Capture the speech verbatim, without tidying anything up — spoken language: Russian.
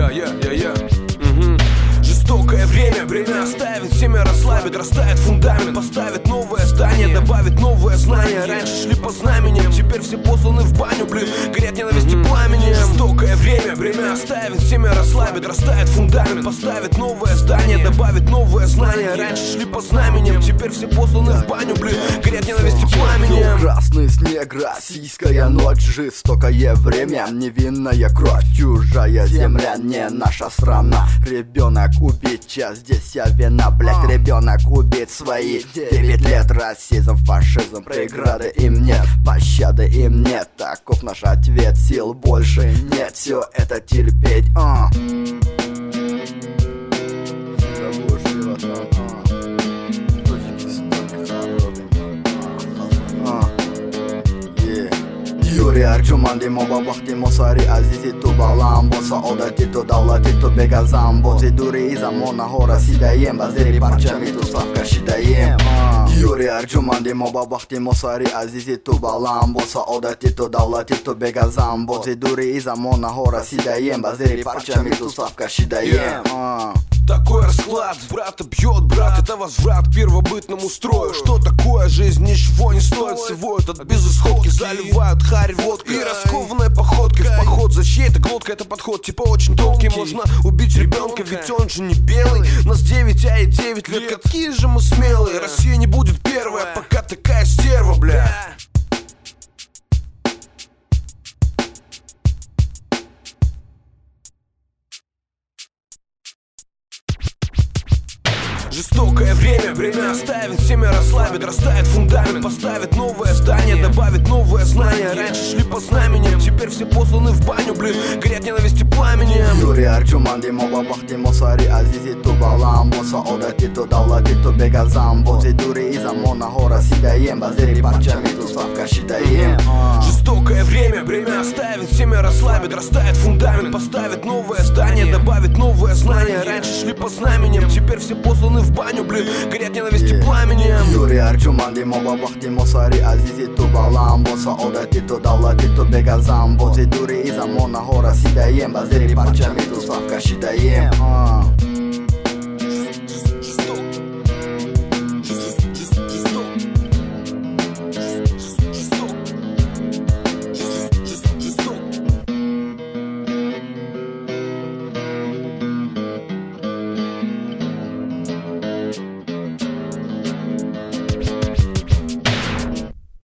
Я, я, я, я. Угу. Жестокое время, время оставит, семя расслабит, растает фундамент, поставит новое здание, добавит новое знание. Раньше шли по знамениям, теперь все посланы в баню, блин, горят ненависти пламенем. Жестокое время, время оставит, семя расслабит, растает фундамент, поставит новое здание, добавит новое знание. Раньше шли по знамениям, теперь все посланы в баню, блин, горят ненависти пламенем. Красный снег, российская ночь, жестокое время, невинная кровь, чужая земля, не наша страна. Ребенок убит, час здесь вся вина, блять, ребенок убит свои девять лет. Расизм, фашизм, преграды им нет, пощады им нет. Таков наш ответ, сил больше нет, все это терпеть. а. Юрий Арчуманди моба бахти мосари азизи ту балам боса одати ту давлати ту бегазам бози дури из амона гора сидаем базери парчами ту славка шидаем. Юрий Арчуманди моба бахти мосари азизи ту балам боса одати ту давлати ту бегазам бози дури из амона гора сидаем базери парчами ту славка шидаем. Такой расклад, брата бьет брат, это возврат к первобытному строю. Что такое жизнь, ничего не стоит, всего этот безысходки заливают харь водкой и раскованной походкой в поход за чьей-то глоткой. Это подход типа очень тонкий, можно убить ребенка, ведь он же не белый. Нас девять, а и девять лет, какие же мы смелые. Россия не будет первая, пока такая стерва, бля. Жестокое время, время оставит, семя расслабит, растает фундамент, поставит новое здание, добавит новое знание. Раньше шли по знамениям, теперь все посланы в баню, блин, горят ненависти пламенем. Юрий Арчуманди моба бахти мосари азизи ту балам боса одати ту давлати ту бегазам бози дури из амона гора сидаем базери парчами ту славка шидаем. Жестокое время, время оставит, семя расслабит, растает фундамент, поставит новое здание, добавит новое знание. Раньше шли по знамениям, теперь все посланы в баню, блин, горят ненависти пламенем. Юрий Арчуманди моба бахти мосари азизи ту балам боса одати ту давлати ту бегазам бози дури из амона гора сидаем базери парчами ту славка шидаем.